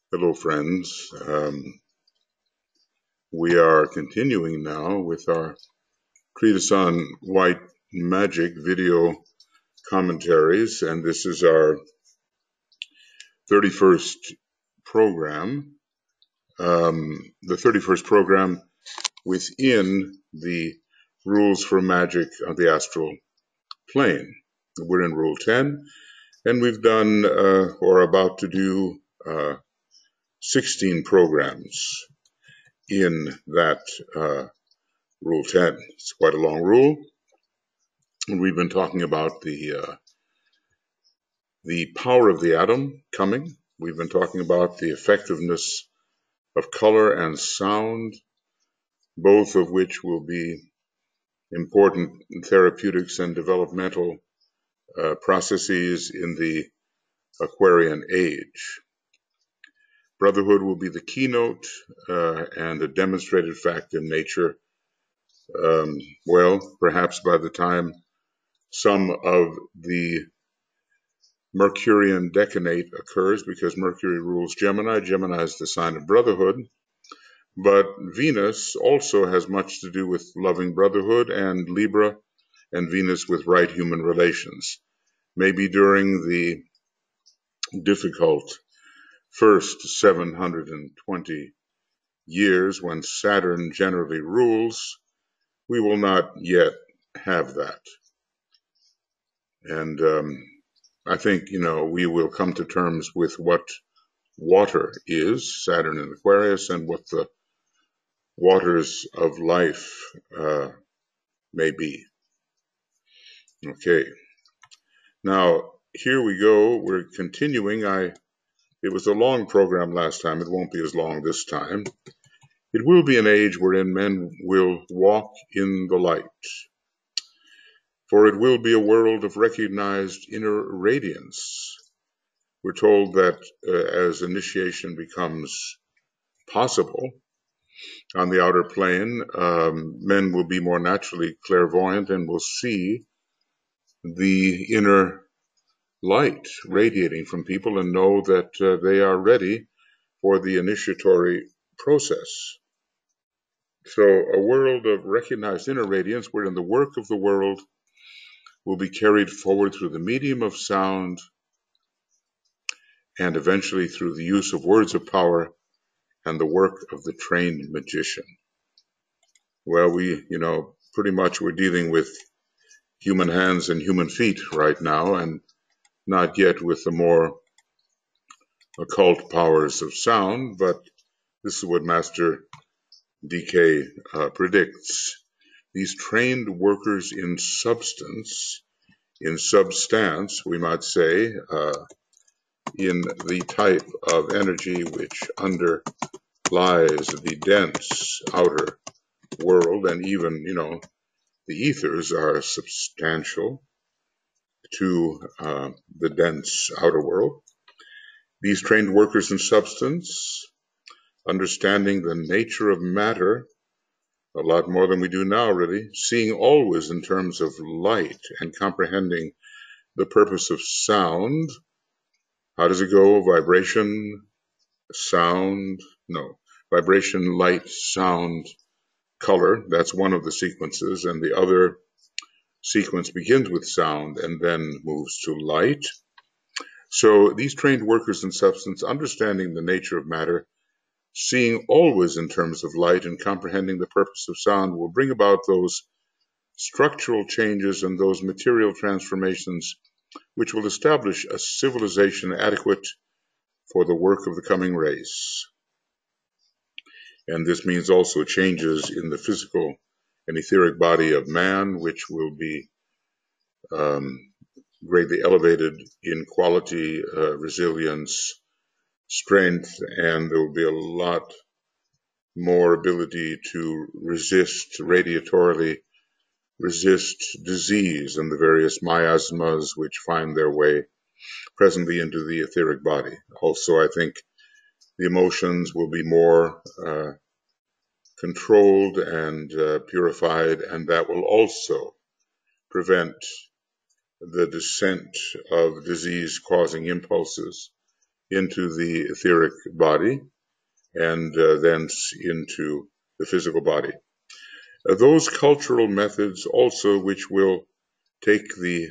Hello, friends. We are continuing now with our treatise on white magic video commentaries, and this is our 31st program. The 31st program within the rules for magic on the astral plane. We're in Rule 10, and we've done or about to do 16 programs in that Rule 10. It's quite a long rule. And we've been talking about the power of the atom coming. We've been talking about the effectiveness of color and sound, both of which will be important therapeutics and developmental processes in the Aquarian age. Brotherhood will be the keynote and a demonstrated fact in nature. Perhaps by the time some of the Mercurian decanate occurs, because Mercury rules Gemini. Gemini is the sign of brotherhood. But Venus also has much to do with loving brotherhood, and Libra and Venus with right human relations. Maybe during the difficult first 720 years when Saturn generally rules, we will not yet have that. And I think, we will come to terms with what water is, Saturn in Aquarius, and what the waters of life may be. Okay. Now, here we go. We're continuing. It was a long program last time. It won't be as long this time. It will be an age wherein men will walk in the light. For it will be a world of recognized inner radiance. We're told that as initiation becomes possible on the outer plane, men will be more naturally clairvoyant and will see the inner light radiating from people and know that they are ready for the initiatory process. So a world of recognized inner radiance wherein the work of the world will be carried forward through the medium of sound and eventually through the use of words of power and the work of the trained magician. Well, pretty much we're dealing with human hands and human feet right now, and not yet with the more occult powers of sound, but this is what Master DK predicts. These trained workers in substance, we might say, in the type of energy which underlies the dense outer world, and even, the ethers are substantial to the dense outer world. These trained workers in substance, understanding the nature of matter a lot more than we do now, really, seeing always in terms of light and comprehending the purpose of sound. How does it go? Vibration, sound, vibration, light, sound, color. That's one of the sequences, and the other sequence begins with sound and then moves to light. So these trained workers in substance, understanding the nature of matter, seeing always in terms of light and comprehending the purpose of sound, will bring about those structural changes and those material transformations which will establish a civilization adequate for the work of the coming race. And this means also changes in the physical and etheric body of man, which will be greatly elevated in quality, resilience, strength, and there will be a lot more ability to radiatorily resist disease and the various miasmas which find their way presently into the etheric body. Also, I think the emotions will be more controlled and purified, and that will also prevent the descent of disease-causing impulses into the etheric body and thence into the physical body. Those cultural methods also which will take the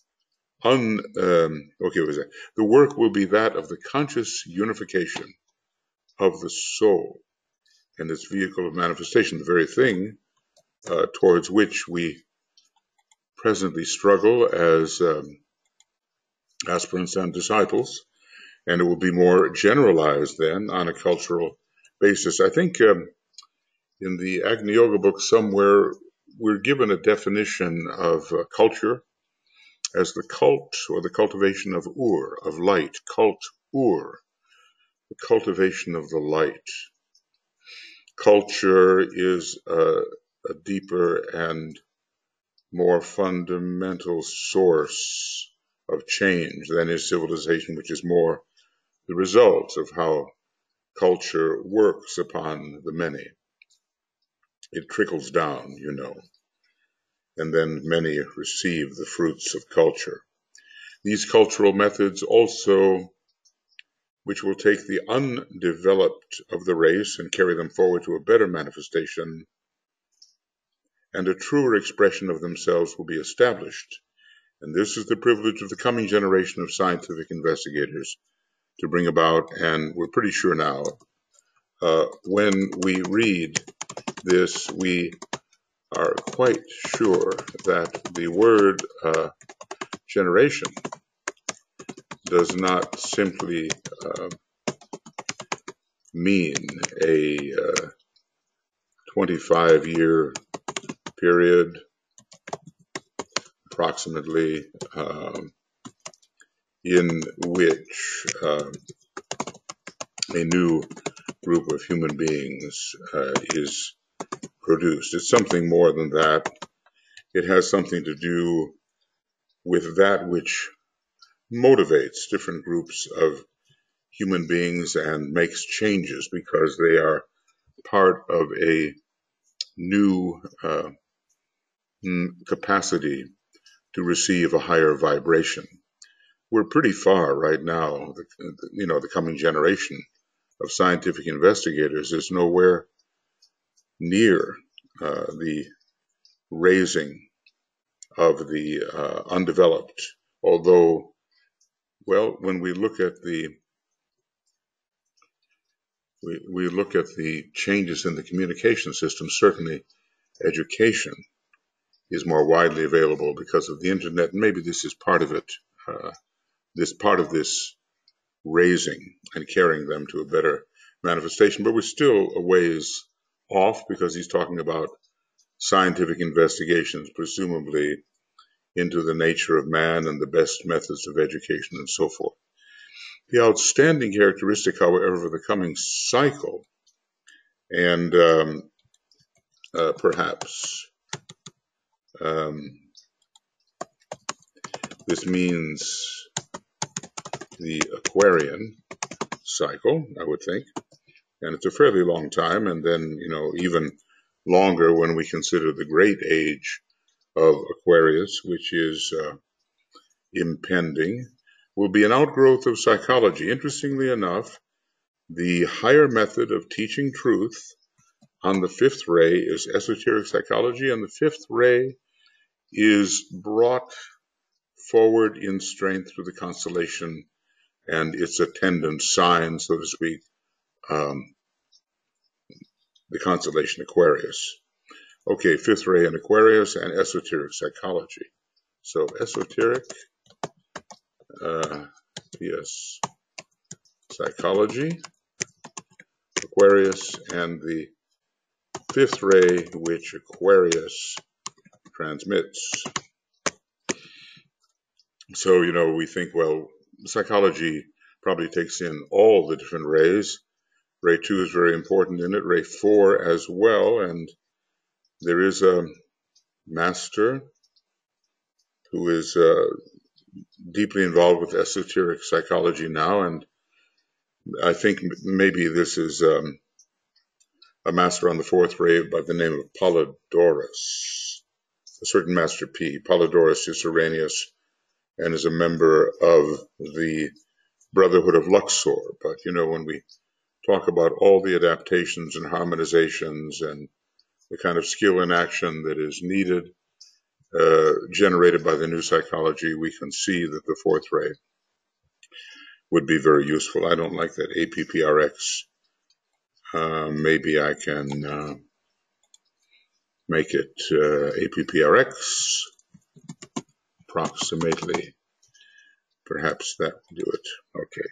the work will be that of the conscious unification of the soul and its vehicle of manifestation, the very thing towards which we presently struggle as aspirants and disciples, and it will be more generalized then on a cultural basis. I think in the Agni Yoga book somewhere we're given a definition of culture as the cult or the cultivation of of light, cult the cultivation of the light. Culture is a deeper and more fundamental source of change than is civilization, which is more the result of how culture works upon the many. It trickles down, and then many receive the fruits of culture. These cultural methods also, which will take the undeveloped of the race and carry them forward to a better manifestation, and a truer expression of themselves will be established. And this is the privilege of the coming generation of scientific investigators to bring about, and we're pretty sure now, when we read this, we are quite sure that the word generation does not simply mean a 25-year period, approximately, in which a new group of human beings is produced. It's something more than that. It has something to do with that which motivates different groups of human beings and makes changes because they are part of a new capacity to receive a higher vibration. We're pretty far right now. The coming generation of scientific investigators is nowhere near the raising of the undeveloped. Although, well, when we look at the changes in the communication system, certainly education is more widely available because of the internet. And maybe this is part of it. This raising and carrying them to a better manifestation. But we're still a ways off because he's talking about scientific investigations, presumably into the nature of man and the best methods of education and so forth. The outstanding characteristic, however, of the coming cycle, and perhaps this means the Aquarian cycle, I would think, and it's a fairly long time, and then, even longer when we consider the great age of Aquarius, which is impending, will be an outgrowth of psychology. Interestingly enough, the higher method of teaching truth on the fifth ray is esoteric psychology, and the fifth ray is brought forward in strength through the constellation and its attendant sign, so to speak, the constellation Aquarius. Okay, fifth ray in Aquarius and esoteric psychology. So esoteric, yes, psychology, Aquarius, and the fifth ray which Aquarius transmits. So, we think, well, psychology probably takes in all the different rays. Ray 2 is very important in it, ray 4 as well, and there is a master who is deeply involved with esoteric psychology now, and I think maybe this is a master on the fourth ray by the name of Polydorus, a certain Master P. Polydorus is Uranus and is a member of the Brotherhood of Luxor. But, when we talk about all the adaptations and harmonizations and the kind of skill in action that is needed, generated by the new psychology, we can see that the fourth ray would be very useful. I don't like that APPRX. Maybe I can make it APPRX approximately. Perhaps that will do it. Okay.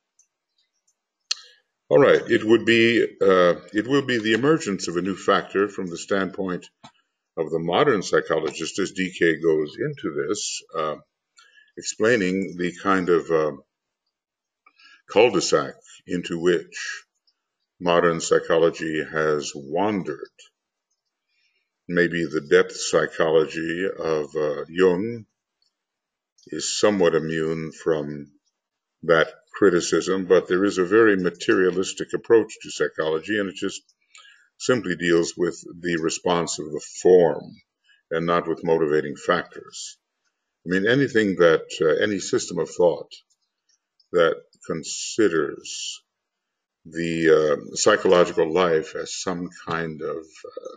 All right. It will be the emergence of a new factor from the standpoint of the modern psychologist as DK goes into this, explaining the kind of cul-de-sac into which modern psychology has wandered. Maybe the depth psychology of Jung is somewhat immune from that criticism, but there is a very materialistic approach to psychology, and it just simply deals with the response of the form and not with motivating factors. I mean, anything that, any system of thought that considers the psychological life as some kind of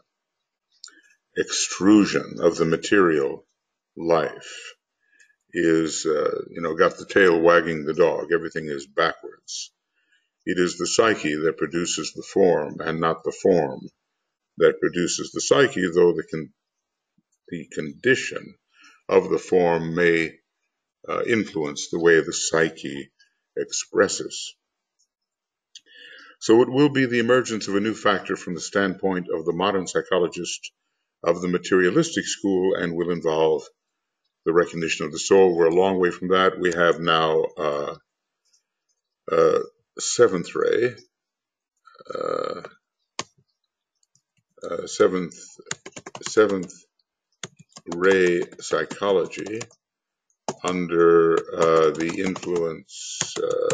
extrusion of the material life is, got the tail wagging the dog. Everything is backwards. It is the psyche that produces the form and not the form that produces the psyche, though the condition of the form may influence the way the psyche expresses. So it will be the emergence of a new factor from the standpoint of the modern psychologist of the materialistic school and will involve the recognition of the soul. We're a long way from that. We have now seventh ray, seventh ray psychology under the influence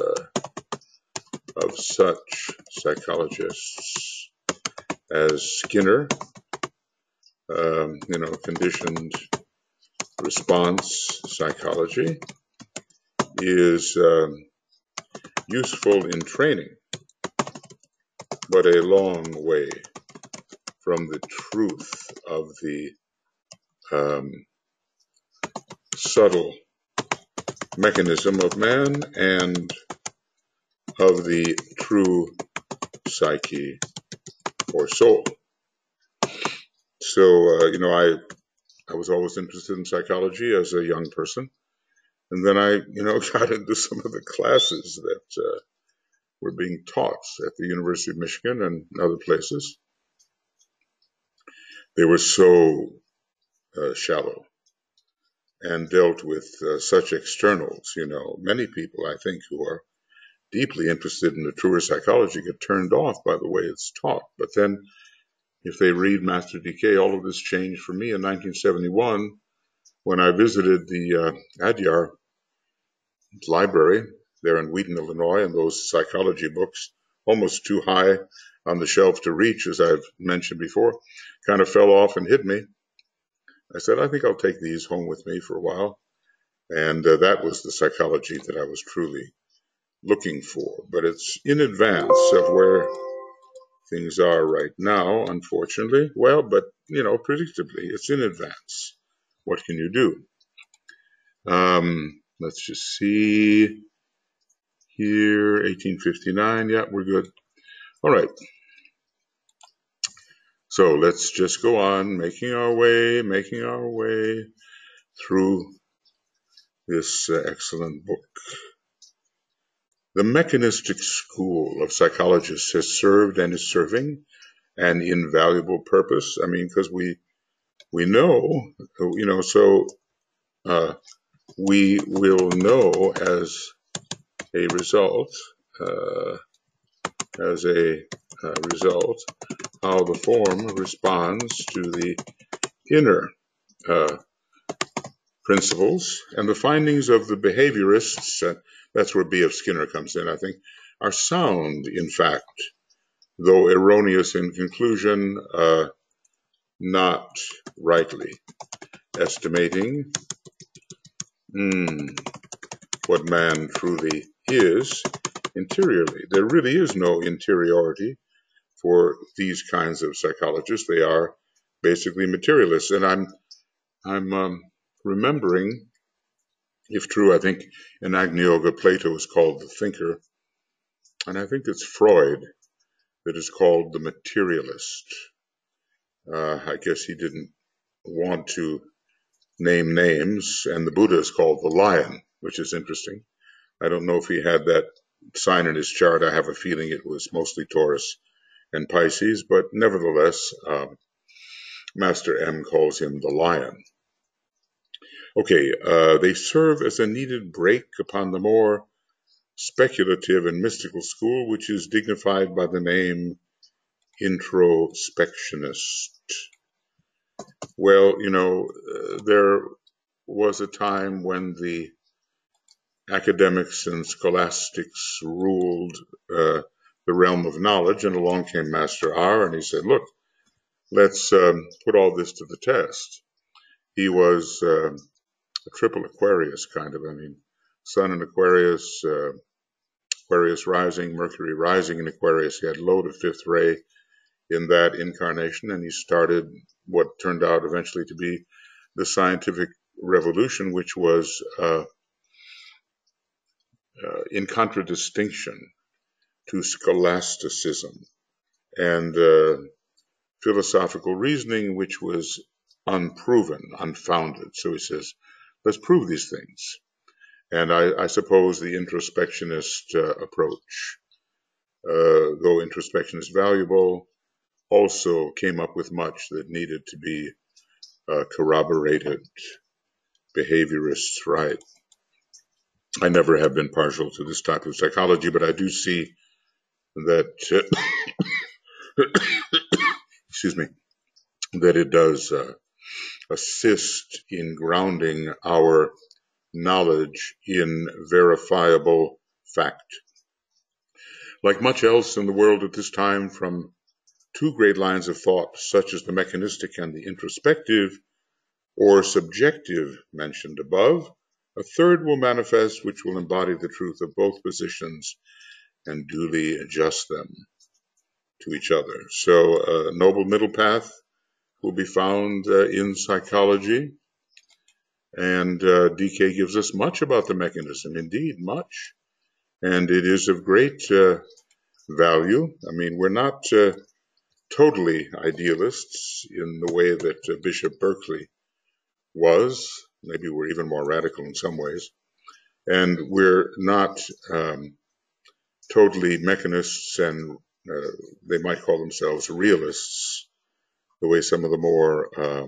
of such psychologists as Skinner, conditioned response psychology is useful in training, but a long way from the truth of the subtle mechanism of man and of the true psyche or soul. So, I was always interested in psychology as a young person. And then I, got into some of the classes that were being taught at the University of Michigan and other places. They were so shallow and dealt with such externals. Many people, I think, who are deeply interested in the truer psychology get turned off by the way it's taught. But then if they read Master DK, all of this changed for me in 1971 when I visited the Adyar library there in Wheaton, Illinois, and those psychology books, almost too high on the shelf to reach, as I've mentioned before, kind of fell off and hit me. I said, I think I'll take these home with me for a while. And that was the psychology that I was truly looking for. But it's in advance of where things are right now, unfortunately. Well, but, predictably, it's in advance. What can you do? Let's just see here, 1859. Yeah, we're good. All right. So let's just go on making our way through this excellent book. The mechanistic school of psychologists has served and is serving an invaluable purpose. I mean, because we know, so we will know as a result, how the form responds to the inner principles, and the findings of the behaviorists, that's where B.F. Skinner comes in, I think, are sound, in fact, though erroneous in conclusion, not rightly estimating what man truly is interiorly. There really is no interiority for these kinds of psychologists. They are basically materialists. And I'm remembering, if true, I think in Agni Yoga, Plato is called the thinker, and I think it's Freud that is called the materialist. I guess he didn't want to name names, and the Buddha is called the lion, which is interesting. I don't know if he had that sign in his chart. I have a feeling it was mostly Taurus and Pisces, but nevertheless, Master M calls him the lion. Okay, they serve as a needed break upon the more speculative and mystical school, which is dignified by the name introspectionist. Well, there was a time when the academics and scholastics ruled the realm of knowledge, and along came Master R, and he said, look, let's put all this to the test. He was a triple Aquarius kind of, Sun in Aquarius, Aquarius rising, Mercury rising in Aquarius. He had load of fifth ray in that incarnation, and he started what turned out eventually to be the scientific revolution, which was in contradistinction to scholasticism and philosophical reasoning, which was unproven, unfounded. So he says, let's prove these things. And I suppose the introspectionist approach, though introspection is valuable, also came up with much that needed to be corroborated. Behaviorists, right? I never have been partial to this type of psychology, but I do see that, excuse me, that it does assist in grounding our knowledge in verifiable fact. Like much else in the world at this time, from two great lines of thought, such as the mechanistic and the introspective, or subjective mentioned above, a third will manifest which will embody the truth of both positions and duly adjust them to each other. So a noble middle path will be found in psychology, and DK gives us much about the mechanism, indeed much, and it is of great value. We're not totally idealists in the way that Bishop Berkeley was. Maybe we're even more radical in some ways. And we're not totally mechanists, and they might call themselves realists, the way some of the more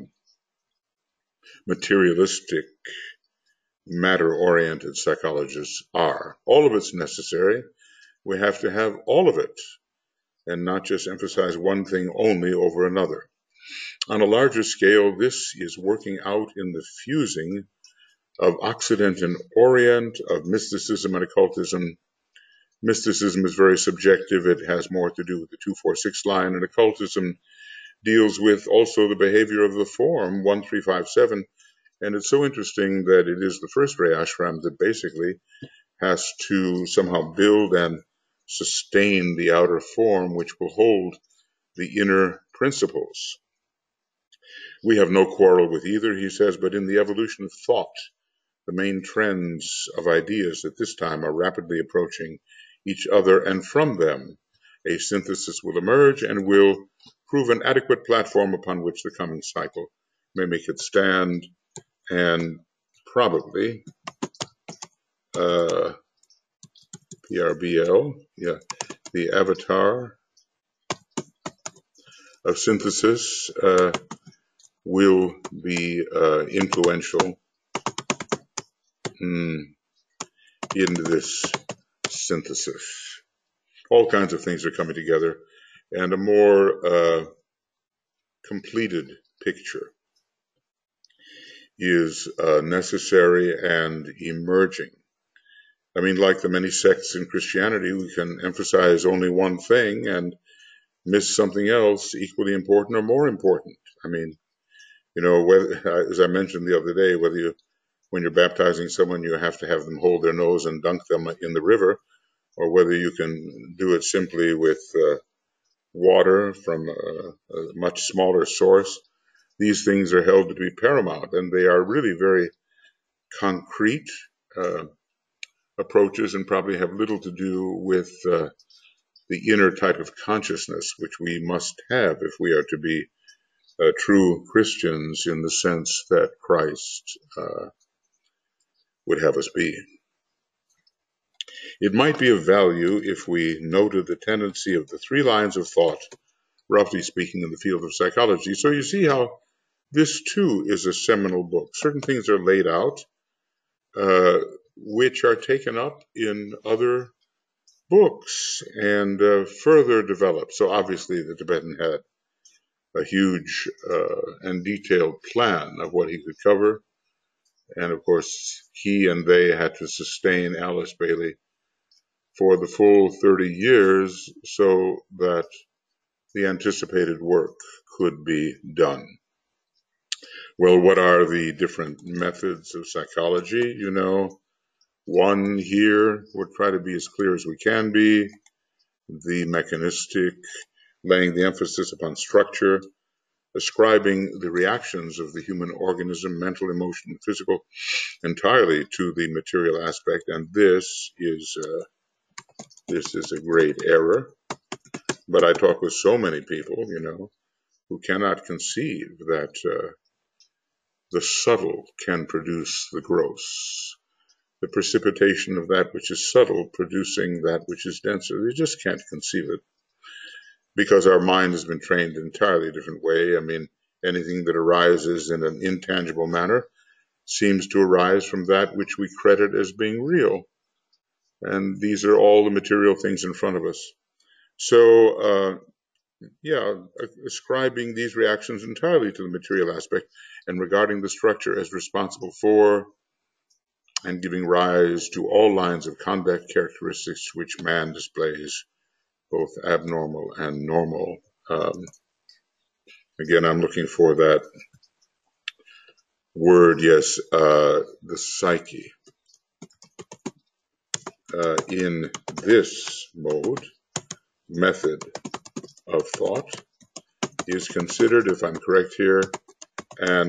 materialistic, matter-oriented psychologists are. All of it's necessary. We have to have all of it and not just emphasize one thing only over another. On a larger scale, this is working out in the fusing of Occident and Orient, of mysticism and occultism. Mysticism is very subjective. It has more to do with the 246 line, and occultism deals with also the behavior of the form, 1357. And it's so interesting that it is the first ray ashram that basically has to somehow build and sustain the outer form, which will hold the inner principles. We have no quarrel with either, he says, but in the evolution of thought, the main trends of ideas at this time are rapidly approaching each other, and from them a synthesis will emerge and will prove an adequate platform upon which the coming cycle may make it stand, and probably PRBL, the avatar of synthesis will be influential into this synthesis. All kinds of things are coming together, and a more completed picture is necessary and emerging. Like the many sects in Christianity, we can emphasize only one thing and miss something else equally important or more important. Whether, as I mentioned the other day, whether you when you're baptizing someone, you have to have them hold their nose and dunk them in the river, or whether you can do it simply with water from a much smaller source. These things are held to be paramount, and they are really very concrete approaches and probably have little to do with the inner type of consciousness which we must have if we are to be true Christians in the sense that Christ would have us be. It might be of value if we noted the tendency of the three lines of thought, roughly speaking, in the field of psychology. So you see how this too is a seminal book. Certain things are laid out, which are taken up in other books and further developed. So obviously the Tibetan had a huge and detailed plan of what he could cover. And of course, he and they had to sustain Alice Bailey for the full 30 years so that the anticipated work could be done. Well, what are the different methods of psychology? You know, one here, we'll try to be as clear as we can be, the mechanistic, laying the emphasis upon structure, ascribing the reactions of the human organism, mental, emotional, physical, entirely to the material aspect, and this is a great error. But I talk with so many people, you know, who cannot conceive that the subtle can produce the gross. The precipitation of that which is subtle producing that which is denser. They just can't conceive it because our mind has been trained an entirely different way. I mean, anything that arises in an intangible manner seems to arise from that which we credit as being real. And these are all the material things in front of us. So, ascribing these reactions entirely to the material aspect and regarding the structure as responsible for and giving rise to all lines of conduct characteristics which man displays, both abnormal and normal. Again, I'm looking for that word, yes, the psyche. In this method of thought is considered, if I'm correct here, an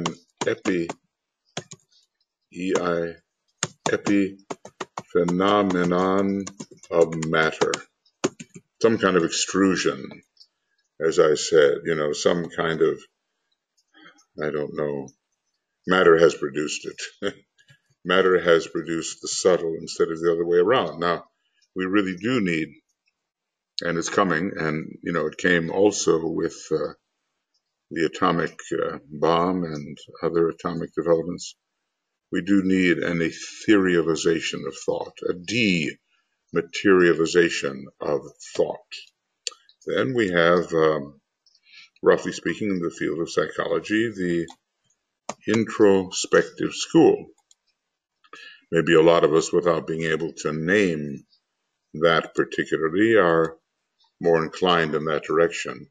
epiphenomenon of matter, some kind of extrusion, as I said, you know, some kind of, I don't know, matter has produced it. Matter has produced the subtle instead of the other way around. Now, we really do need, and it's coming, and, you know, it came also with the atomic bomb and other atomic developments. We do need an etherealization of thought, a dematerialization of thought. Then we have, roughly speaking, in the field of psychology, the introspective school. Maybe a lot of us, without being able to name that particularly, are more inclined in that direction.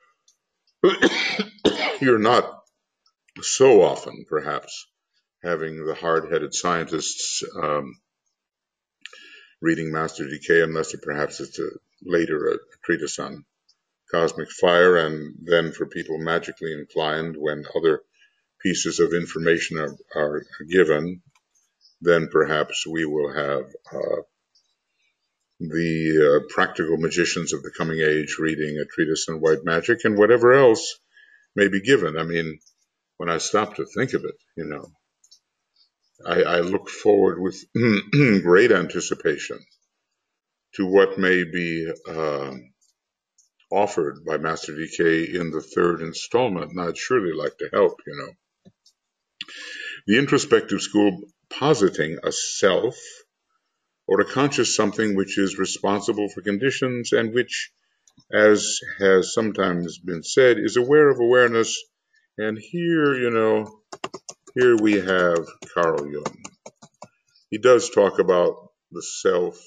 You're not so often, perhaps, having the hard-headed scientists reading Master DK, unless perhaps it's later a treatise on cosmic fire, and then for people magically inclined, when other pieces of information are given, then perhaps we will have the practical magicians of the coming age reading a treatise on white magic and whatever else may be given. I mean, when I stop to think of it, you know, I look forward with great anticipation to what may be offered by Master DK in the third installment, and I'd surely like to help, you know. The introspective school positing a self or a conscious something which is responsible for conditions and which, as has sometimes been said, is aware of awareness. And here, you know, here we have Carl Jung. He does talk about the self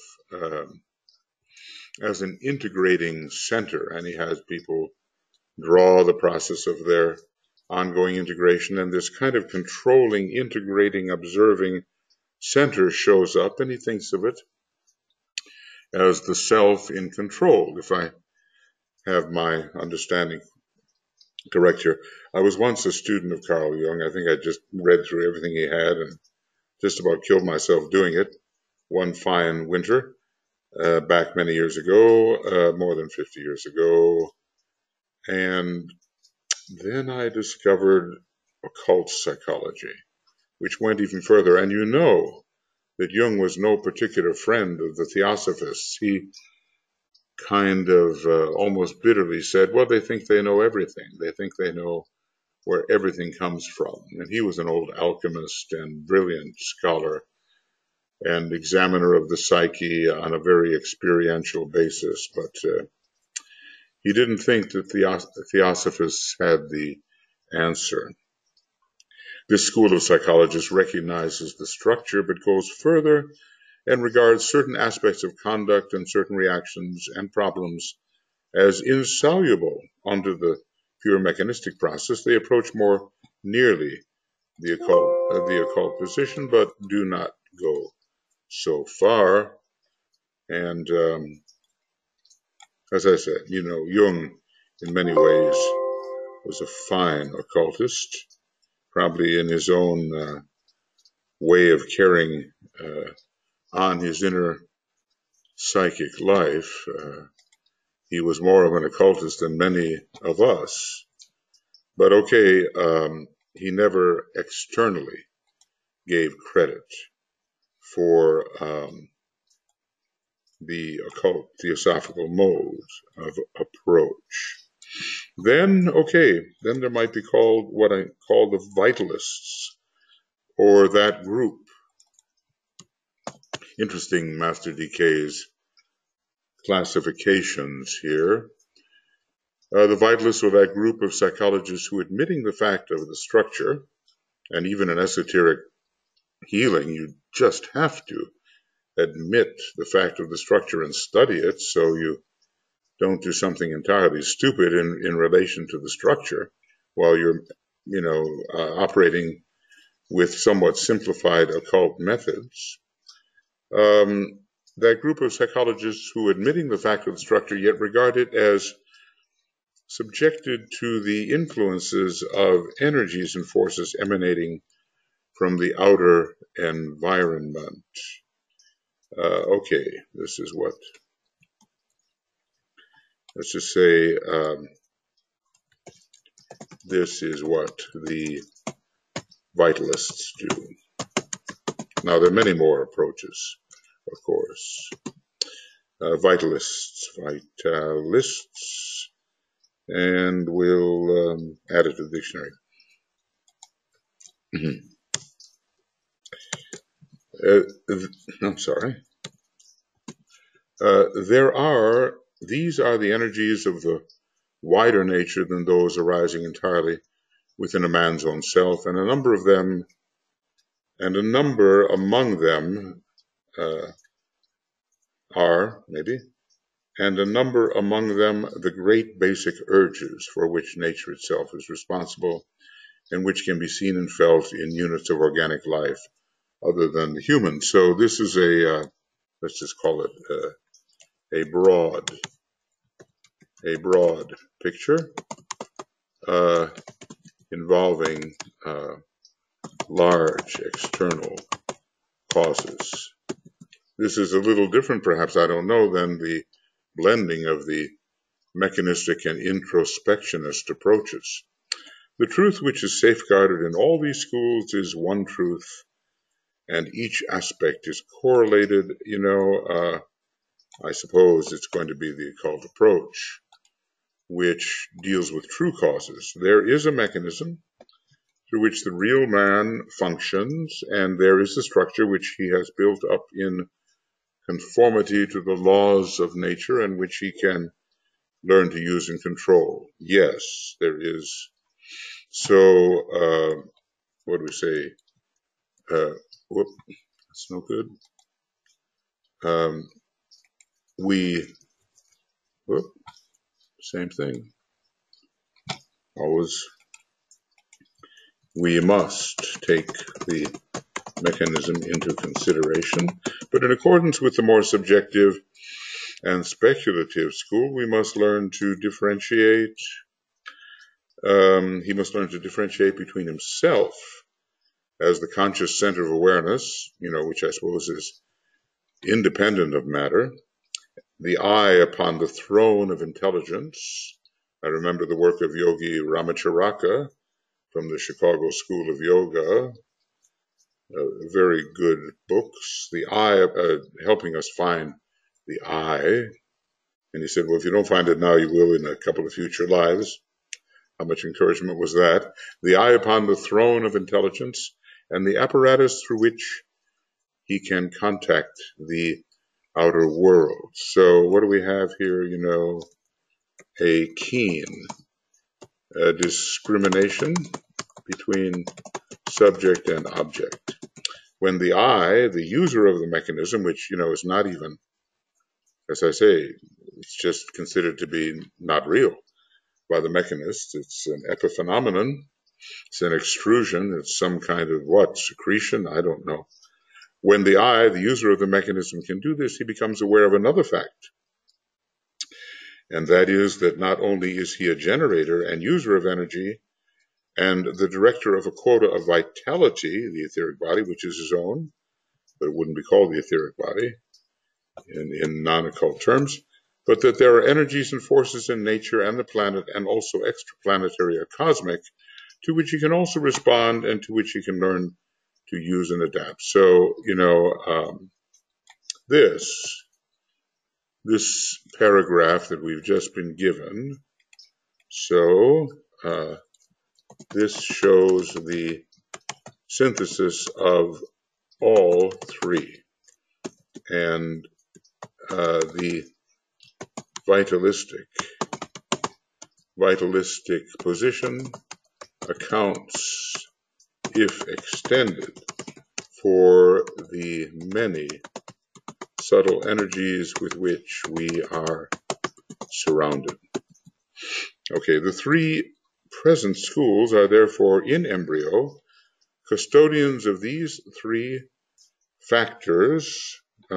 as an integrating center, and he has people draw the process of their ongoing integration, and this kind of controlling, integrating, observing center shows up, and he thinks of it as the self in control, if I have my understanding correct here. I was once a student of Carl Jung. I think I just read through everything he had and just about killed myself doing it one fine winter back many years ago, more than 50 years ago. And then I discovered occult psychology, which went even further. And you know that Jung was no particular friend of the Theosophists. He kind of almost bitterly said, well, they think they know everything. They think they know where everything comes from. And he was an old alchemist and brilliant scholar and examiner of the psyche on a very experiential basis. But he didn't think that the Theosophists had the answer. This school of psychologists recognizes the structure but goes further and regards certain aspects of conduct and certain reactions and problems as insoluble under the pure mechanistic process. They approach more nearly the occult position, but do not go so far. And as I said, Jung in many ways was a fine occultist, probably in his own way of carrying on his inner psychic life. He was more of an occultist than many of us. But okay, he never externally gave credit for the occult theosophical mode of approach. Then there might be called what I call the vitalists, or that group. Interesting Master DK's classifications here. The vitalists are that group of psychologists who, admitting the fact of the structure, and even in esoteric healing, you just have to admit the fact of the structure and study it so you don't do something entirely stupid in relation to the structure while you're, operating with somewhat simplified occult methods. That group of psychologists who, admitting the fact of the structure, yet regard it as subjected to the influences of energies and forces emanating from the outer environment. This is what, let's just say, this is what the vitalists do. Now, there are many more approaches, of course. Vitalists, and we'll add it to the dictionary. I'm sorry. These are the energies of the wider nature than those arising entirely within a man's own self, and a number among them the great basic urges for which nature itself is responsible, and which can be seen and felt in units of organic life other than the human. So this is let's just call it a broad picture involving large external causes. This is a little different, perhaps, I don't know, than the blending of the mechanistic and introspectionist approaches. The truth which is safeguarded in all these schools is one truth, and each aspect is correlated. I suppose it's going to be the occult approach, which deals with true causes. There is a mechanism through which the real man functions, and there is a structure which he has built up in conformity to the laws of nature and which he can learn to use and control. Yes, there is. So, what do we say? That's no good. Same thing. Always we must take the mechanism into consideration, but in accordance with the more subjective and speculative school, we must learn to differentiate. He must learn to differentiate between himself as the conscious center of awareness, which I suppose is independent of matter, the I upon the throne of intelligence. I remember the work of Yogi Ramacharaka from the Chicago School of Yoga, very good books. The I, helping us find the I. And he said, well, if you don't find it now, you will in a couple of future lives. How much encouragement was that? The I upon the throne of intelligence and the apparatus through which he can contact the outer world. So what do we have here? A keen discrimination between subject and object. When the I, the user of the mechanism, which, is not even, as I say, it's just considered to be not real by the mechanist. It's an epiphenomenon. It's an extrusion. It's some kind of secretion? I don't know. When the I, the user of the mechanism, can do this, he becomes aware of another fact. And that is that not only is he a generator and user of energy and the director of a quota of vitality, the etheric body, which is his own, but it wouldn't be called the etheric body in non-occult terms, but that there are energies and forces in nature and the planet and also extraplanetary or cosmic to which he can also respond and to which he can learn to use and adapt. So, this paragraph that we've just been given, so this shows the synthesis of all three, and the vitalistic position accounts, if extended, for the many subtle energies with which we are surrounded. Okay, the three present schools are therefore in embryo custodians of these three factors,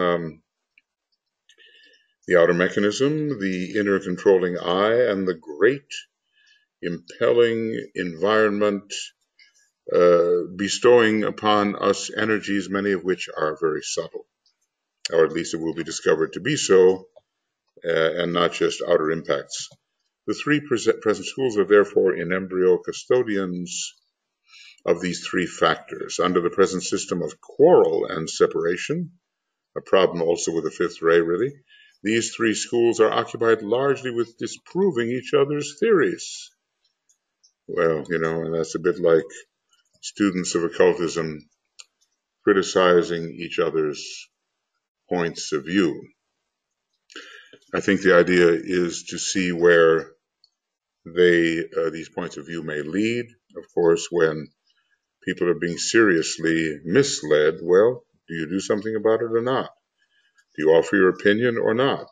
the outer mechanism, the inner controlling I, and the great impelling environment bestowing upon us energies, many of which are very subtle, or at least it will be discovered to be so, and not just outer impacts. The three present schools are therefore in embryo custodians of these three factors. Under the present system of quarrel and separation, a problem also with the fifth ray, really, these three schools are occupied largely with disproving each other's theories. Well, and that's a bit like students of occultism criticizing each other's points of view. I think the idea is to see where these points of view may lead. Of course, when people are being seriously misled, well, do you do something about it or not? Do you offer your opinion or not?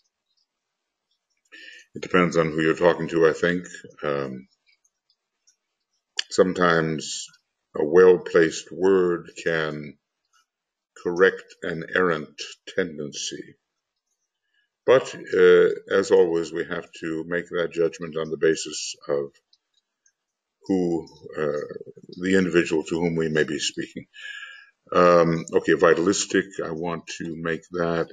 It depends on who you're talking to, I think. Sometimes a well-placed word can correct an errant tendency. But as always, we have to make that judgment on the basis of the individual to whom we may be speaking. Okay, vitalistic, I want to make that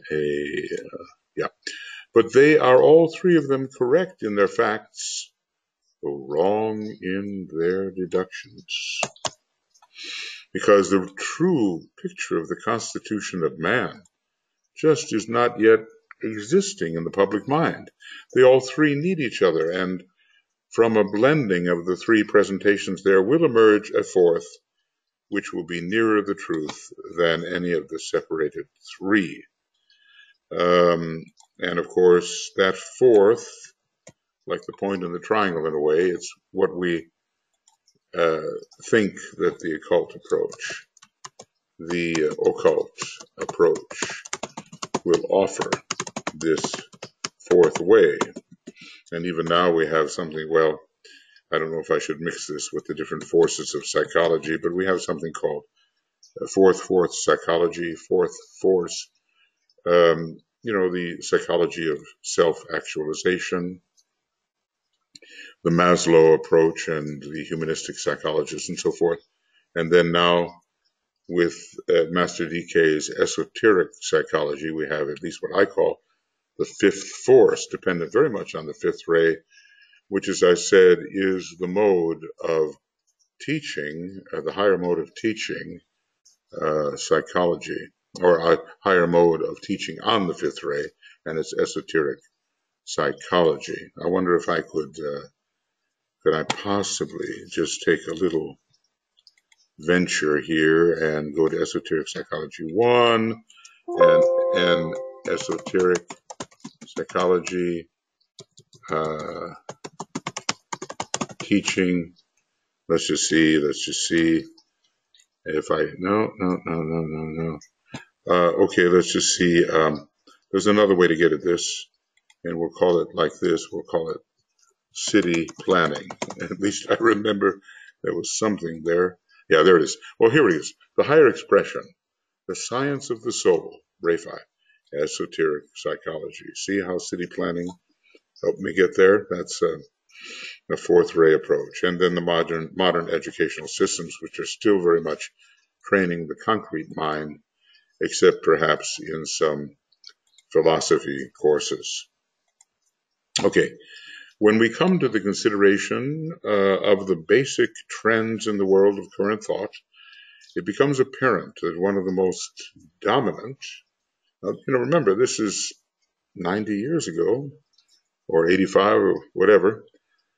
But they are all three of them correct in their facts, though wrong in their deductions. Because the true picture of the constitution of man just is not yet existing in the public mind. They all three need each other, and from a blending of the three presentations there will emerge a fourth, which will be nearer the truth than any of the separated three. And of course, that fourth, like the point in the triangle in a way, it's what we think that the occult approach will offer this fourth way. And even now we have something, I don't know if I should mix this with the different forces of psychology, but we have something called fourth psychology, fourth force. The psychology of self-actualization, the Maslow approach, and the humanistic psychologists, and so forth. And then now, with Master DK's esoteric psychology, we have at least what I call the fifth force, dependent very much on the fifth ray, which, as I said, is the mode of teaching, the higher mode of teaching psychology, or a higher mode of teaching on the fifth ray, and it's esoteric psychology. I wonder if I could I possibly just take a little venture here and go to esoteric psychology 1 and esoteric psychology teaching. Let's just see if I, no. Okay, let's just see. There's another way to get at this, and we'll call it like this. We'll call it city planning. At least I remember there was something there. Yeah, there it is. Well, here it is. The higher expression, the science of the soul, Ray 5, esoteric psychology. See how city planning helped me get there? That's a fourth ray approach. And then the modern educational systems, which are still very much training the concrete mind, except perhaps in some philosophy courses. Okay, when we come to the consideration of the basic trends in the world of current thought, it becomes apparent that one of the most dominant, remember, this is 90 years ago, or 85, or whatever.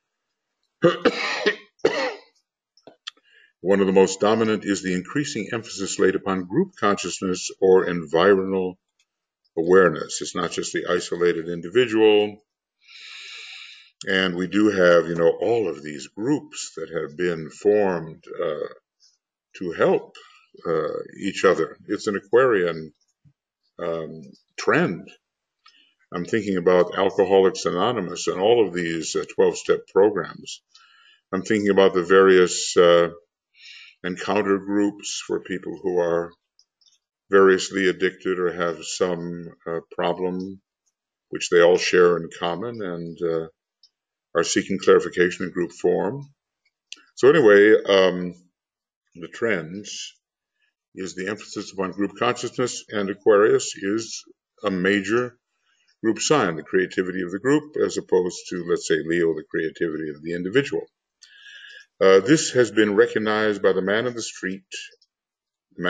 One of the most dominant is the increasing emphasis laid upon group consciousness or environmental awareness. It's not just the isolated individual. And we do have, all of these groups that have been formed to help each other. It's an Aquarian trend. I'm thinking about Alcoholics Anonymous and all of these 12-step programs. I'm thinking about the various encounter groups for people who are variously addicted or have some problem which they all share in common and are seeking clarification in group form. So anyway, the trends is the emphasis upon group consciousness, and Aquarius is a major group sign, the creativity of the group, as opposed to, let's say, Leo, the creativity of the individual. This has been recognized by the man of the street, the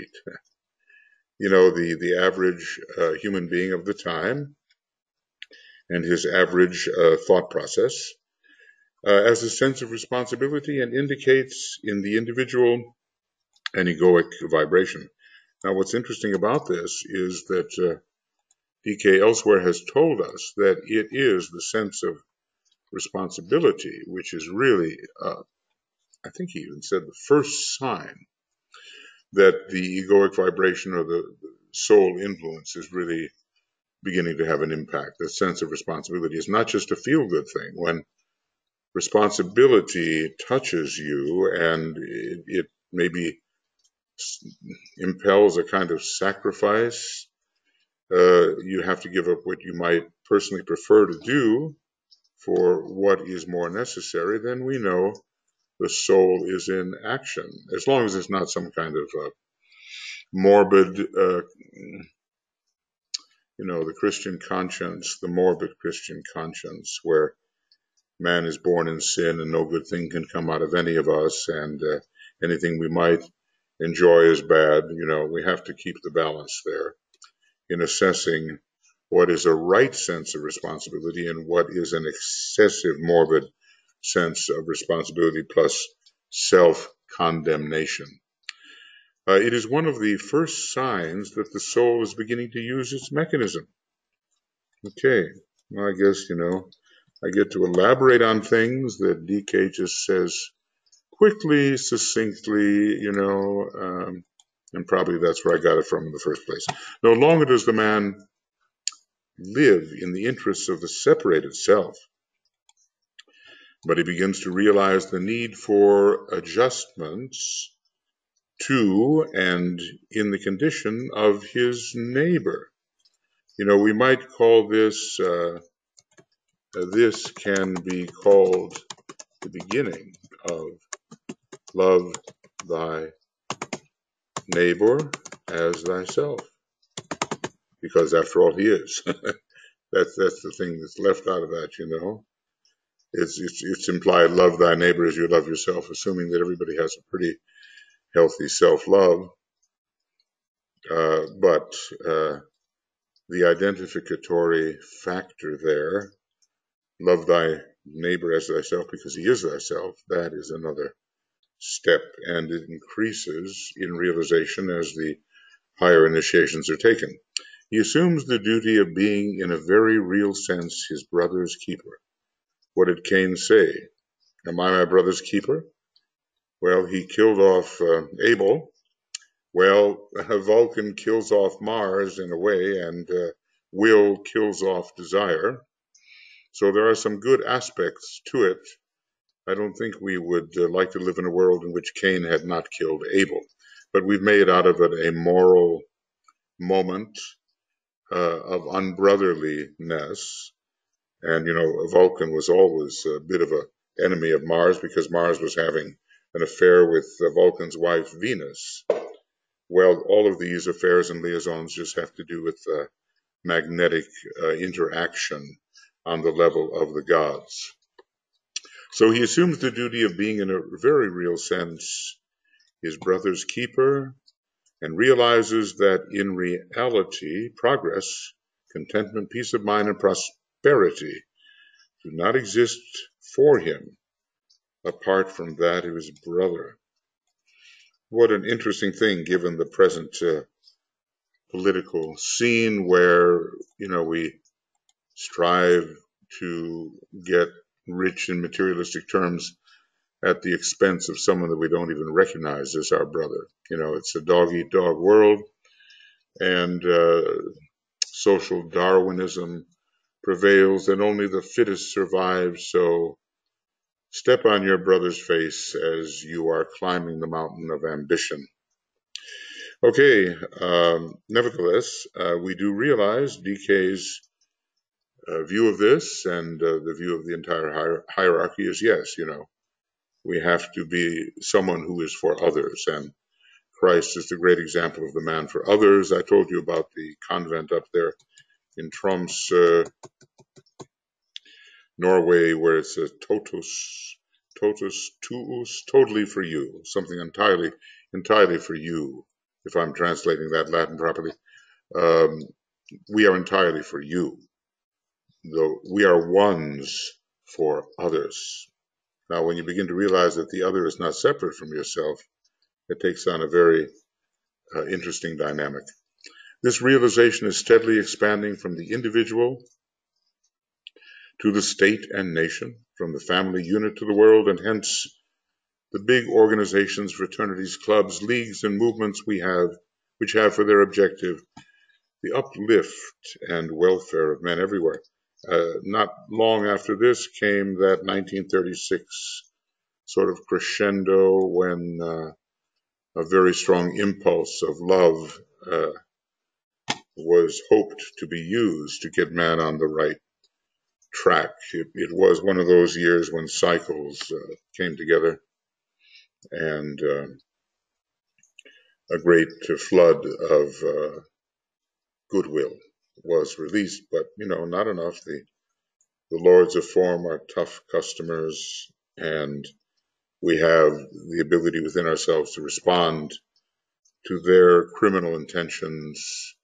average human being of the time, and his average thought process, as a sense of responsibility, and indicates in the individual an egoic vibration. Now, what's interesting about this is that DK elsewhere has told us that it is the sense of responsibility, which is really, I think he even said, the first sign that the egoic vibration or the soul influence is really beginning to have an impact. The sense of responsibility is not just a feel-good thing. When responsibility touches you and it maybe impels a kind of sacrifice, you have to give up what you might personally prefer to do for what is more necessary, then we know the soul is in action, as long as it's not some kind of morbid, the Christian conscience, the morbid Christian conscience, where man is born in sin and no good thing can come out of any of us, and anything we might enjoy is bad. We have to keep the balance there in assessing what is a right sense of responsibility and what is an excessive morbid sense of responsibility plus self-condemnation. It is one of the first signs that the soul is beginning to use its mechanism. Okay, well, I guess, I get to elaborate on things that DK just says quickly, succinctly, and probably that's where I got it from in the first place. No longer does the man live in the interests of the separated self. but he begins to realize the need for adjustments to and in the condition of his neighbor. We might call this can be called the beginning of love thy neighbor as thyself, because after all, he is. That's the thing that's left out of that. It's implied love thy neighbor as you love yourself, assuming that everybody has a pretty healthy self-love. But the identificatory factor there, love thy neighbor as thyself because he is thyself, that is another step, and it increases in realization as the higher initiations are taken. He assumes the duty of being, in a very real sense, his brother's keeper. What did Cain say? Am I my brother's keeper? Well, he killed off Abel. Well, Vulcan kills off Mars in a way, and will kills off desire. So there are some good aspects to it. I don't think we would like to live in a world in which Cain had not killed Abel, but we've made out of it a moral moment of unbrotherliness. And, Vulcan was always a bit of an enemy of Mars because Mars was having an affair with Vulcan's wife, Venus. Well, all of these affairs and liaisons just have to do with magnetic interaction on the level of the gods. So he assumes the duty of being, in a very real sense, his brother's keeper, and realizes that in reality, progress, contentment, peace of mind, and prosperity do not exist for him apart from that of his brother. What an interesting thing, given the present political scene where, we strive to get rich in materialistic terms at the expense of someone that we don't even recognize as our brother. It's a dog-eat-dog world, and social Darwinism prevails, and only the fittest survive. So step on your brother's face as you are climbing the mountain of ambition. Okay, nevertheless, we do realize DK's view of this and the view of the entire hierarchy is yes, we have to be someone who is for others, and Christ is the great example of the man for others. I told you about the convent up there in Tromsø, Norway, where it says totus tuus, totally for you, something entirely for you, if I'm translating that Latin properly. We are entirely for you, though we are ones for others. Now, when you begin to realize that the other is not separate from yourself, it takes on a very interesting dynamic. This realization is steadily expanding from the individual to the state and nation, from the family unit to the world, and hence the big organizations, fraternities, clubs, leagues, and movements which have for their objective the uplift and welfare of men everywhere. Not long after this came that 1936 sort of crescendo when a very strong impulse of love was hoped to be used to get man on the right track. It was one of those years when cycles came together, and a great flood of goodwill was released, but not enough. The lords of form are tough customers, and we have the ability within ourselves to respond to their criminal intentions,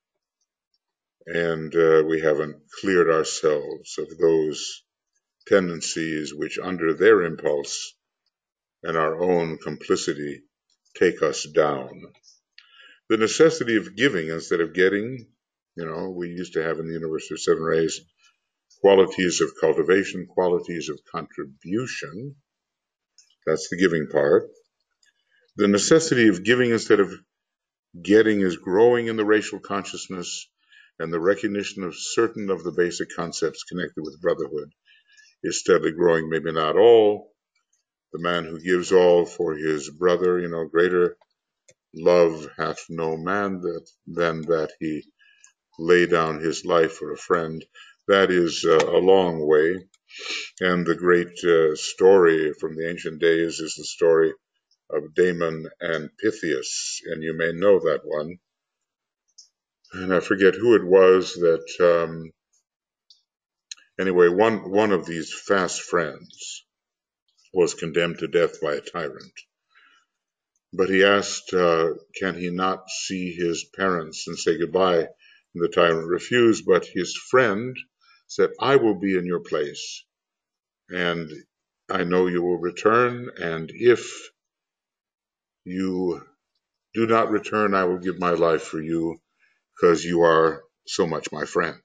and we haven't cleared ourselves of those tendencies which, under their impulse and our own complicity, take us down. The necessity of giving instead of getting, we used to have in the University of Seven Rays qualities of cultivation, qualities of contribution. That's the giving part. The necessity of giving instead of getting is growing in the racial consciousness and the recognition of certain of the basic concepts connected with brotherhood. is steadily growing, maybe not all. The man who gives all for his brother, greater love hath no man than that he lay down his life for a friend. That is a long way. And the great story from the ancient days is the story of Damon and Pythias, and you may know that one. And I forget who it was that, anyway, one of these fast friends was condemned to death by a tyrant. But he asked, can he not see his parents and say goodbye? And the tyrant refused, but his friend said, I will be in your place, and I know you will return, and if you do not return, I will give my life for you, because you are so much my friend.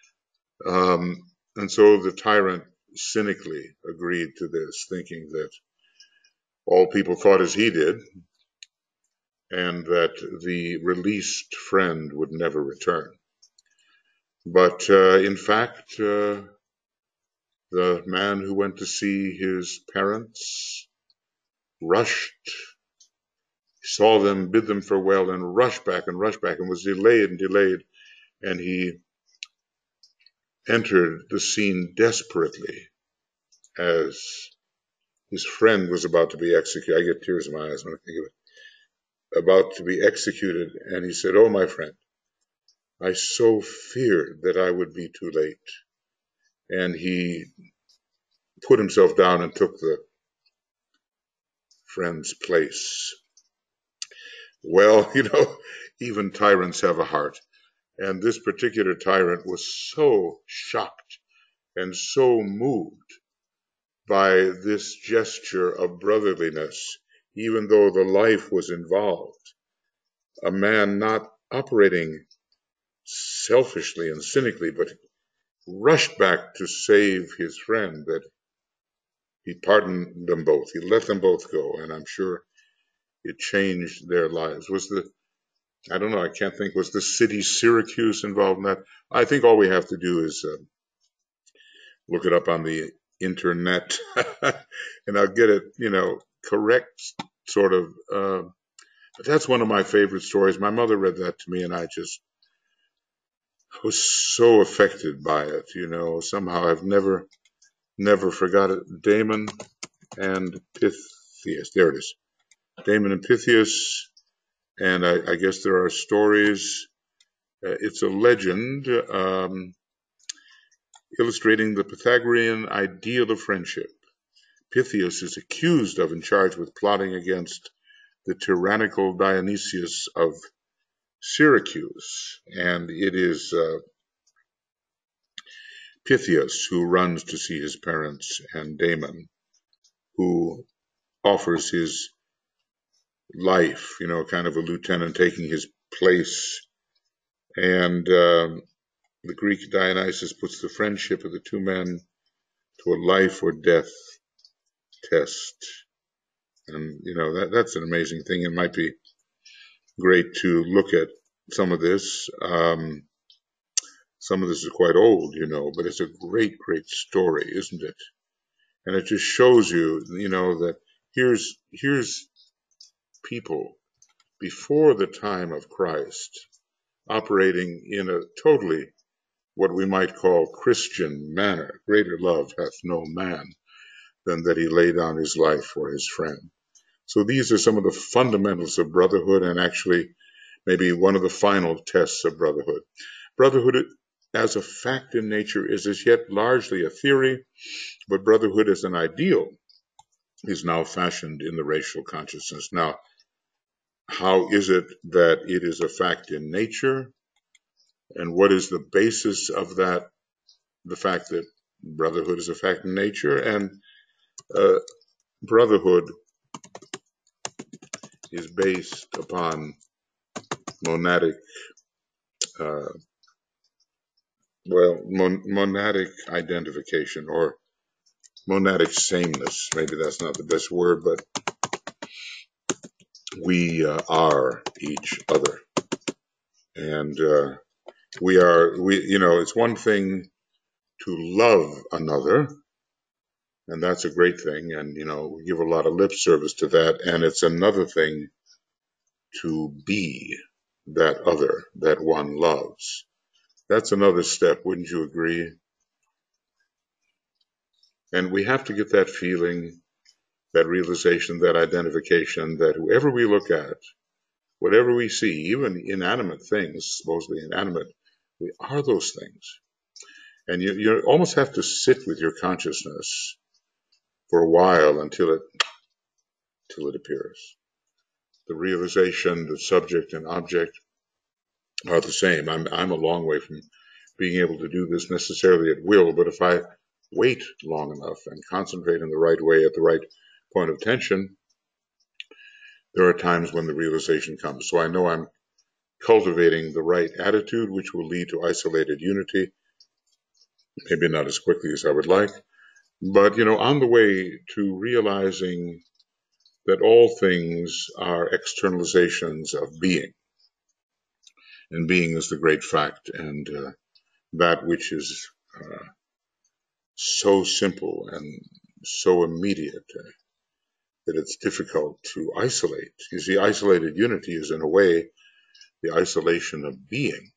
And so the tyrant cynically agreed to this, thinking that all people thought as he did, and that the released friend would never return. But in fact, the man who went to see his parents rushed, saw them, bid them farewell, and rushed back, and was delayed and delayed. And he entered the scene desperately as his friend was about to be executed. I get tears in my eyes when I think of it. About to be executed, and he said, oh, my friend, I so feared that I would be too late. And he put himself down and took the friend's place. Well, even tyrants have a heart. And this particular tyrant was so shocked and so moved by this gesture of brotherliness, even though the life was involved. A man not operating selfishly and cynically, but rushed back to save his friend, that he pardoned them both. He let them both go, and I'm sure it changed their lives. I don't know, I can't think, was the city Syracuse involved in that? I think all we have to do is look it up on the internet, and I'll get it, correct, sort of. But that's one of my favorite stories. My mother read that to me, and I just was so affected by it, Somehow I've never forgot it. Damon and Pythias. There it is. Damon and Pythias. And I guess there are stories. It's a legend illustrating the Pythagorean ideal of friendship. Pythias is accused of and charged with plotting against the tyrannical Dionysius of Syracuse. And it is Pythias who runs to see his parents, and Damon who offers his life, kind of a lieutenant taking his place. And the Greek Dionysus puts the friendship of the two men to a life or death test. And, that's an amazing thing. It might be great to look at some of this. Some of this is quite old, but it's a great, great story, isn't it? And it just shows you, that here's people before the time of Christ operating in a totally what we might call Christian manner. Greater love hath no man than that he lay down his life for his friend. So these are some of the fundamentals of brotherhood, and actually maybe one of the final tests of brotherhood. Brotherhood as a fact in nature is as yet largely a theory, but brotherhood as an ideal is now fashioned in the racial consciousness. Now, how is it that it is a fact in nature? And what is the basis of that? The fact that brotherhood is a fact in nature, and brotherhood is based upon monadic, monadic identification, or monadic sameness. Maybe that's not the best word, but we are each other, and it's one thing to love another, And that's a great thing. And, we give a lot of lip service to that. And it's another thing to be that other that one loves. That's another step, wouldn't you agree? And we have to get that feeling, that realization, that identification that whoever we look at, whatever we see, even inanimate things, supposedly inanimate, we are those things. And you almost have to sit with your consciousness for a while until it appears. The realization that subject and object are the same. I'm a long way from being able to do this necessarily at will, but if I wait long enough and concentrate in the right way at the right point of tension, there are times when the realization comes. So I know I'm cultivating the right attitude, which will lead to isolated unity, maybe not as quickly as I would like, but, on the way to realizing that all things are externalizations of being, and being is the great fact, and that which is so simple and so immediate that it's difficult to isolate. You see, isolated unity is in a way the isolation of being.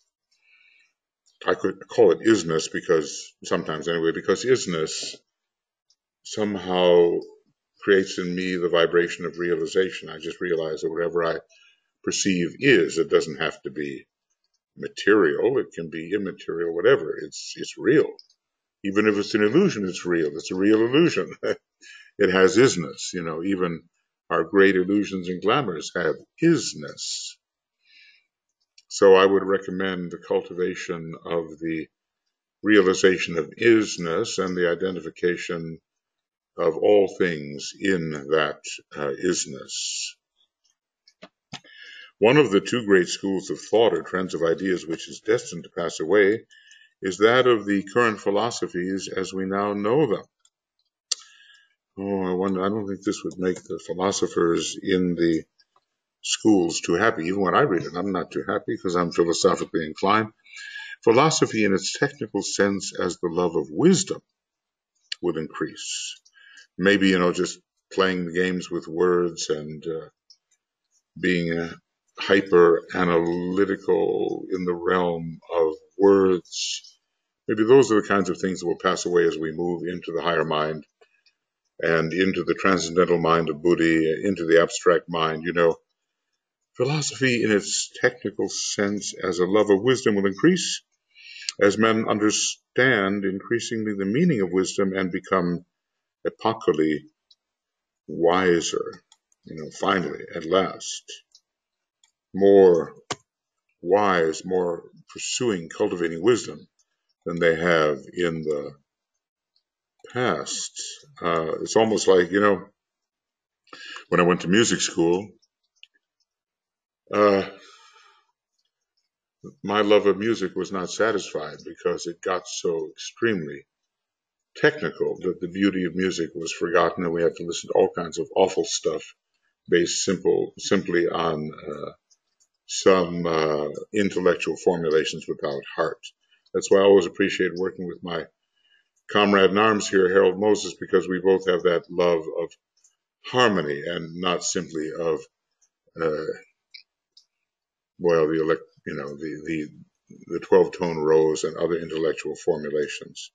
I could call it isness because sometimes anyway, because isness somehow creates in me the vibration of realization. I just realize that whatever I perceive is, it doesn't have to be material, it can be immaterial, whatever. It's real. Even if it's an illusion, it's real. It's a real illusion. It has isness, even our great illusions and glamours have isness. So I would recommend the cultivation of the realization of isness and the identification of all things in that isness. One of the two great schools of thought or trends of ideas which is destined to pass away is that of the current philosophies as we now know them. I don't think this would make the philosophers in the schools too happy. Even when I read it, I'm not too happy because I'm philosophically inclined. Philosophy in its technical sense as the love of wisdom would increase. Maybe, just playing the games with words and being hyper analytical in the realm of words. Maybe those are the kinds of things that will pass away as we move into the higher mind and into the transcendental mind of Buddhi, into the abstract mind. Philosophy in its technical sense as a love of wisdom will increase as men understand increasingly the meaning of wisdom and become epocally wiser, finally, at last, more wise, more pursuing, cultivating wisdom than they have in the past. It's almost like, when I went to music school, my love of music was not satisfied because it got so extremely technical that the beauty of music was forgotten and we had to listen to all kinds of awful stuff based simply on some intellectual formulations without heart. That's why I always appreciate working with my comrade in arms here, Harold Moses, because we both have that love of harmony and not simply of the 12-tone rose and other intellectual formulations.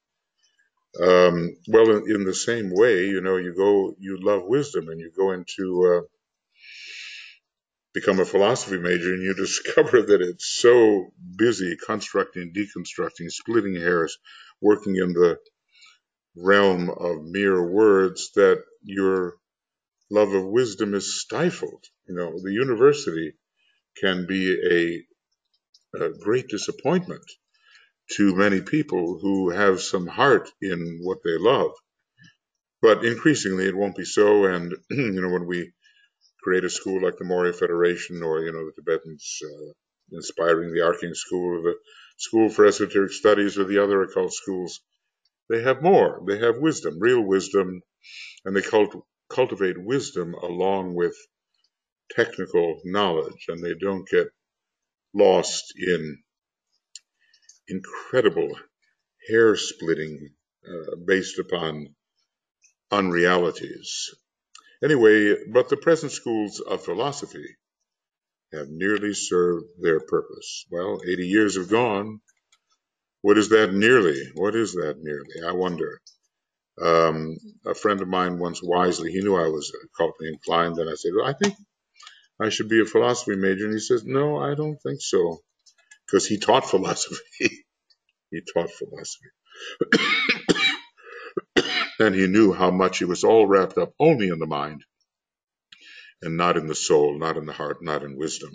In the same way, you love wisdom and you go into become a philosophy major and you discover that it's so busy constructing, deconstructing, splitting hairs, working in the realm of mere words that your love of wisdom is stifled. The university can be a great disappointment to many people who have some heart in what they love. But increasingly it won't be so. And, when we create a school like the Morya Federation or, the Tibetans inspiring the Arking School or the School for Esoteric Studies or the other occult schools, they have more. They have wisdom, real wisdom, and they cultivate wisdom along with technical knowledge, and they don't get lost in incredible hair splitting based upon unrealities. Anyway, but the present schools of philosophy have nearly served their purpose. Well, 80 years have gone. What is that nearly? What is that nearly? I wonder. A friend of mine once wisely, he knew I was culturally inclined, and I said, well, I think I should be a philosophy major. And he says, no, I don't think so. Because he taught philosophy. He taught philosophy. And he knew how much it was all wrapped up only in the mind and not in the soul, not in the heart, not in wisdom.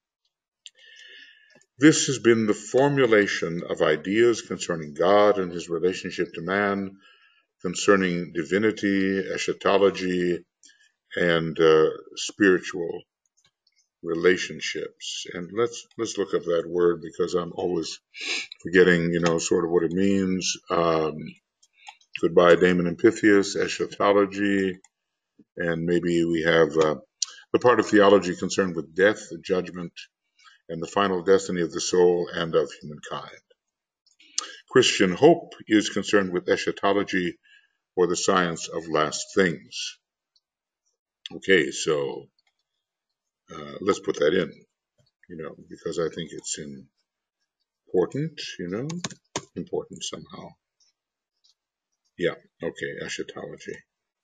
This has been the formulation of ideas concerning God and his relationship to man, concerning divinity, eschatology, and spiritual relationships. And let's look up that word, because I'm always forgetting, sort of what it means. Goodbye, Damon and Pythias, eschatology, and maybe we have the part of theology concerned with death, the judgment, and the final destiny of the soul and of humankind. Christian hope is concerned with eschatology, or the science of last things. Okay, so let's put that in, because I think it's important, important somehow. Yeah, okay, eschatology.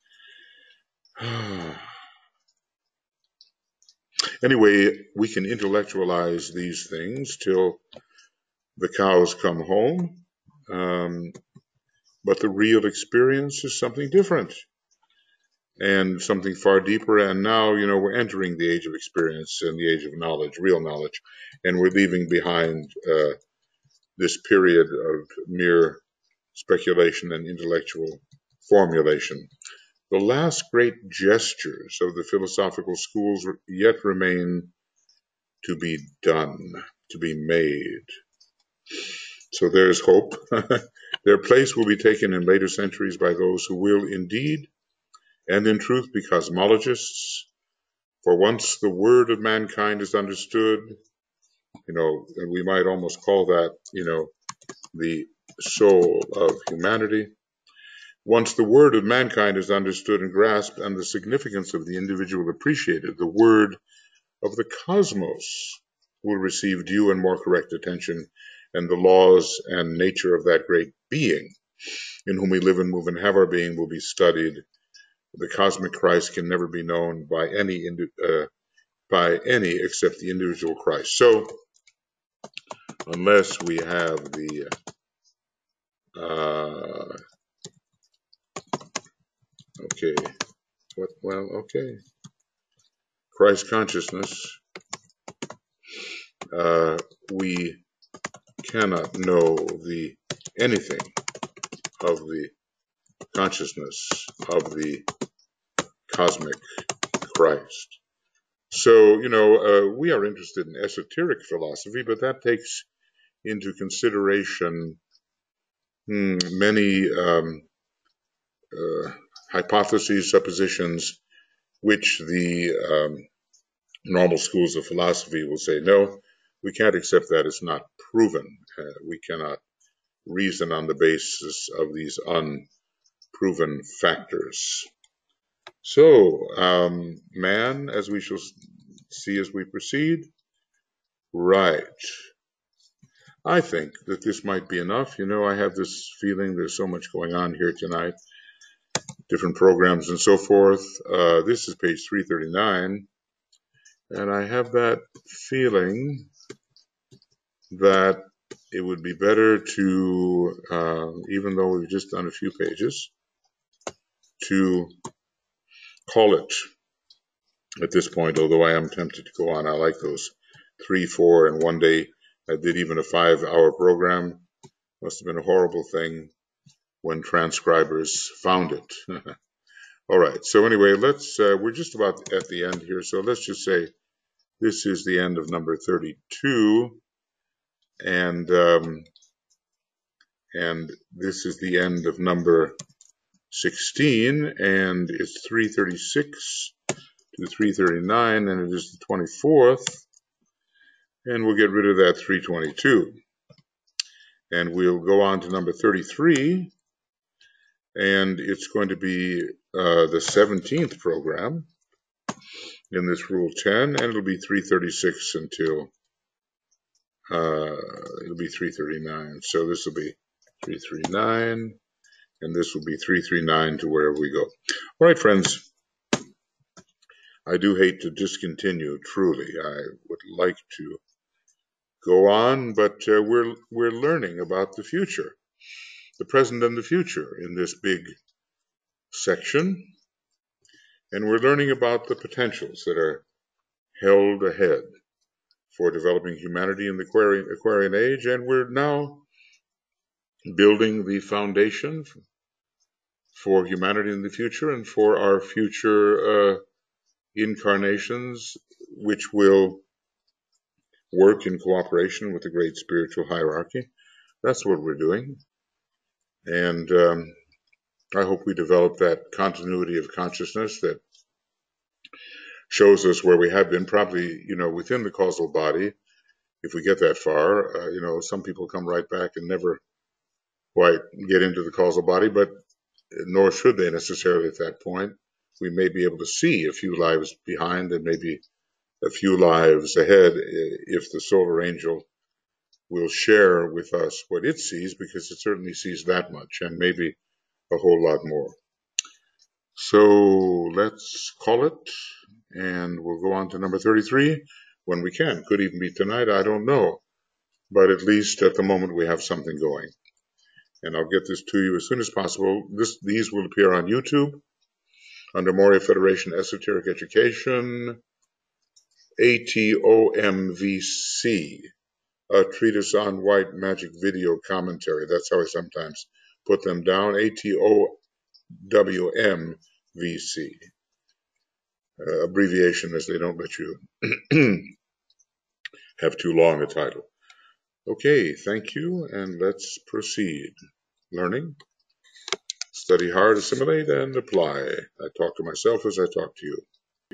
Anyway, we can intellectualize these things till the cows come home, but the real experience is something different and something far deeper. And now, we're entering the age of experience and the age of knowledge, real knowledge, and we're leaving behind this period of mere speculation and intellectual formulation. The last great gestures of the philosophical schools yet remain to be done, to be made. So there's hope. Their place will be taken in later centuries by those who will indeed and in truth be cosmologists. For once the word of mankind is understood, and we might almost call that, the soul of humanity. Once the word of mankind is understood and grasped, and the significance of the individual appreciated, the word of the cosmos will receive due and more correct attention, and the laws and nature of that great being in whom we live and move and have our being will be studied. The cosmic Christ can never be known by any except the individual Christ. So, unless we have the Christ consciousness, we cannot know anything of the consciousness of the cosmic Christ. So, we are interested in esoteric philosophy, but that takes into consideration many hypotheses, suppositions, which the normal schools of philosophy will say, no, we can't accept that. It's not proven. We cannot reason on the basis of these unproven factors. So, man, as we shall see as we proceed, right. I think that this might be enough. I have this feeling there's so much going on here tonight, different programs and so forth. This is page 339, and I have that feeling that it would be better to, even though we've just done a few pages, to call it at this point, although I am tempted to go on. I like those 3, 4, and one day I did even a 5-hour program. Must have been a horrible thing when transcribers found it. All right, so anyway, we're just about at the end here, so let's just say this is the end of number 32, and this is the end of number 16, and it's 336 to 339, and it is the 24th, and we'll get rid of that 322. And we'll go on to number 33, And it's going to be the 17th program in this Rule 10, and it'll be 336 until it'll be 339. So this will be 339, and this will be 339 to wherever we go. All right, friends, I do hate to discontinue, truly. I would like to go on, but we're learning about the future, the present and the future in this big section, and we're learning about the potentials that are held ahead for developing humanity in the Aquarian age, and we're now building the foundation for humanity in the future and for our future incarnations, which will work in cooperation with the great spiritual hierarchy. That's what we're doing. And I hope we develop that continuity of consciousness that shows us where we have been, probably, within the causal body. If we get that far, some people come right back and never quite get into the causal body, but nor should they necessarily at that point. We may be able to see a few lives behind and maybe a few lives ahead if the solar angel will share with us what it sees, because it certainly sees that much and maybe a whole lot more. So let's call it, and we'll go on to number 33 when we can. Could even be tonight, I don't know. But at least at the moment we have something going. And I'll get this to you as soon as possible. These will appear on YouTube under Moria Federation Esoteric Education, ATOMVC, a treatise on white magic video commentary. That's how I sometimes put them down, ATOWMVC. Abbreviation, as they don't let you have too long a title. Okay, thank you, and let's proceed. Learning, study hard, assimilate, and apply. I talk to myself as I talk to you.